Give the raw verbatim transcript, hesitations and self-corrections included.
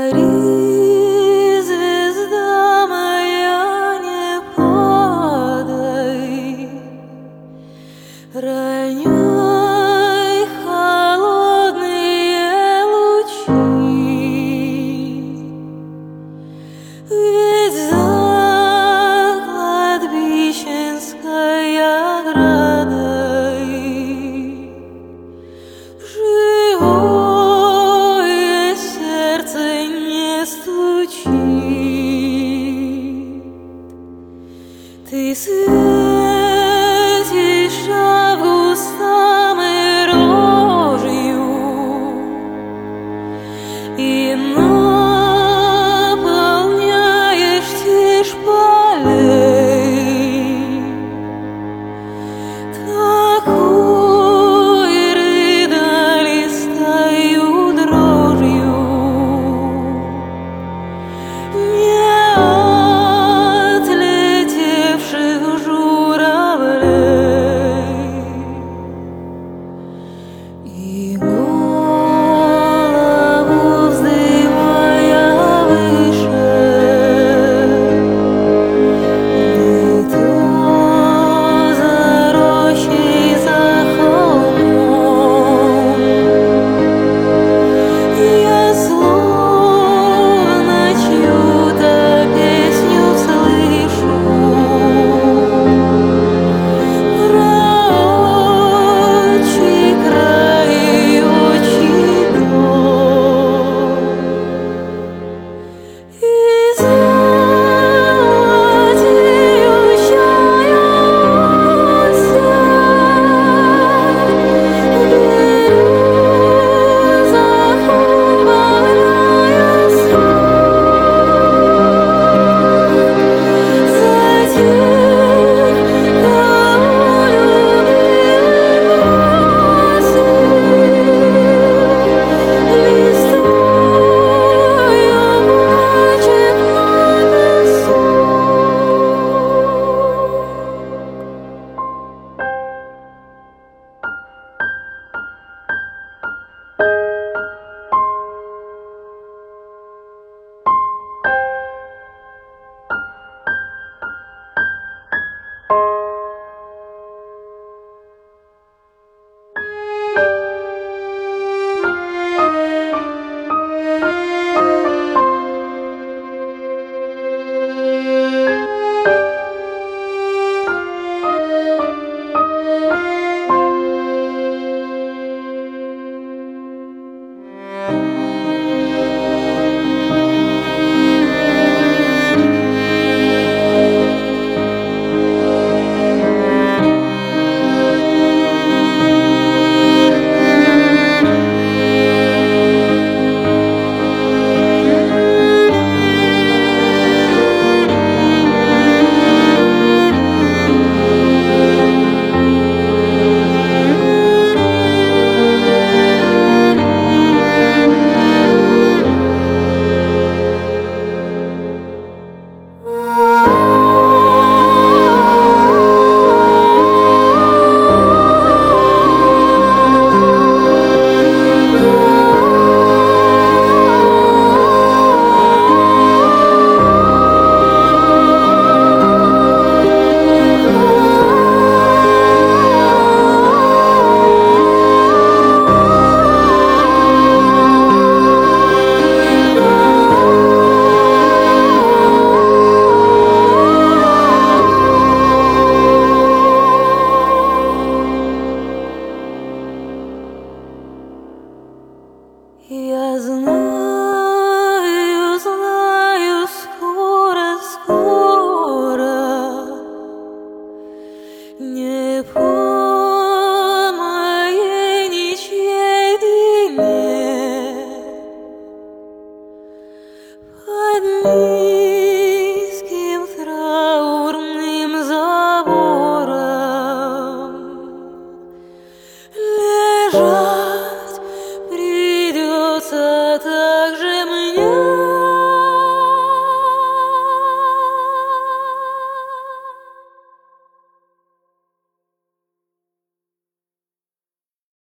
Гори, звезда моя, не падай, роняй холодные лучи, ведь за кладбищенской оградой живое сердце не стучит. Ты светишь августом и рожью и наполняешь тишь полей. Такой рыдолистою дрожью не отлетевших журавлей. И голову вздымая выше, где-то за рощей, за холмом, я словно чью-то песню слышу про отчий край и отчий дом. И золотеющая осень в березах убавляя сон, за тех, кого любил осень, листвою плачет на я знаю.